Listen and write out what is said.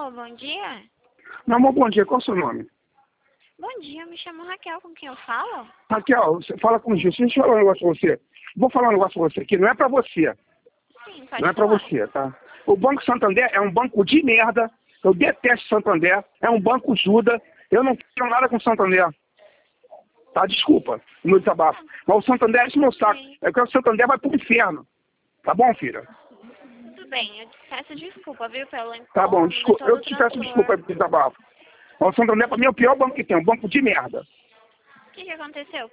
Alô, bom dia? Meu amor, bom dia. Qual é o seu nome? Bom dia, eu me chamo Raquel, com quem eu falo? Raquel, você fala com o Gil. Deixa eu falar um negócio pra você. Vou falar um negócio pra você aqui. Não é pra você. Sim, pode Não é pra falar. você, tá? O Banco Santander é um banco de merda. Eu detesto Santander. É um banco Judas. Eu não tenho nada com Santander. Tá? Desculpa o meu desabafo. Mas o Santander é meu saco. Sim. É que o Santander vai pro inferno. Tá bom, filha? Tudo bem, eu te peço desculpa, viu, pelo Tá bom, incômodo e desculpa. todo Eu o te peço desculpa transtorno. pelo desabafo. Mas o Santander pra mim é o pior banco que tem. Um banco de merda. O que aconteceu?